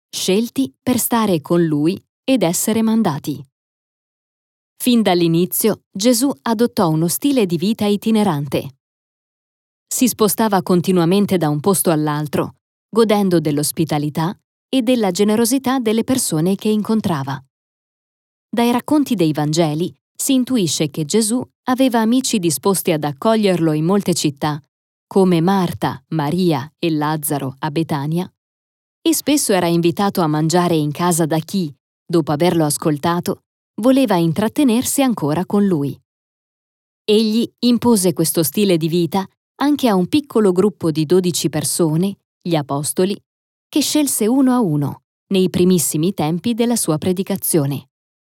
scelti per stare con lui ed essere mandati. Fin dall'inizio Gesù adottò uno stile di vita itinerante. Si spostava continuamente da un posto all'altro, godendo dell'ospitalità e della generosità delle persone che incontrava. Dai racconti dei Vangeli si intuisce che Gesù aveva amici disposti ad accoglierlo in molte città, come Marta, Maria e Lazzaro a Betania, e spesso era invitato a mangiare in casa da chi, dopo averlo ascoltato, voleva intrattenersi ancora con lui. Egli impose questo stile di vita anche a un piccolo gruppo di 12 persone, gli Apostoli, che scelse uno a uno nei primissimi tempi della sua predicazione.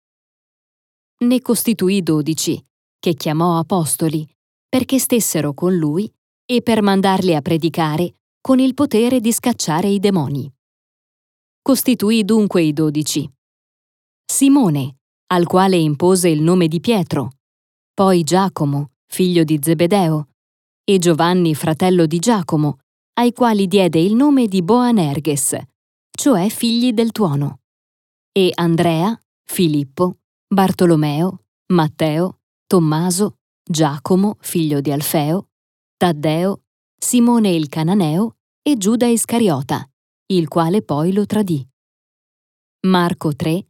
Ne costituì 12, che chiamò Apostoli, perché stessero con lui e per mandarli a predicare con il potere di scacciare i demoni. Costituì dunque i 12. Simone, al quale impose il nome di Pietro, poi Giacomo, figlio di Zebedeo, e Giovanni, fratello di Giacomo, ai quali diede il nome di Boanerges, cioè figli del tuono, e Andrea, Filippo, Bartolomeo, Matteo, Tommaso, Giacomo, figlio di Alfeo, Taddeo, Simone il Cananeo e Giuda Iscariota, il quale poi lo tradì. Marco 3,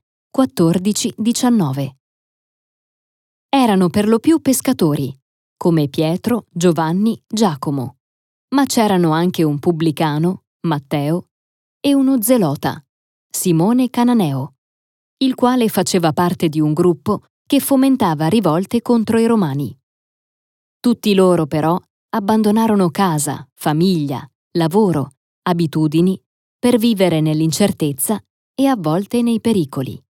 14-19. Erano per lo più pescatori, come Pietro, Giovanni, Giacomo, ma c'erano anche un pubblicano, Matteo, e uno zelota, Simone Cananeo, il quale faceva parte di un gruppo che fomentava rivolte contro i Romani. Tutti loro, però, abbandonarono casa, famiglia, lavoro, abitudini, per vivere nell'incertezza e a volte nei pericoli.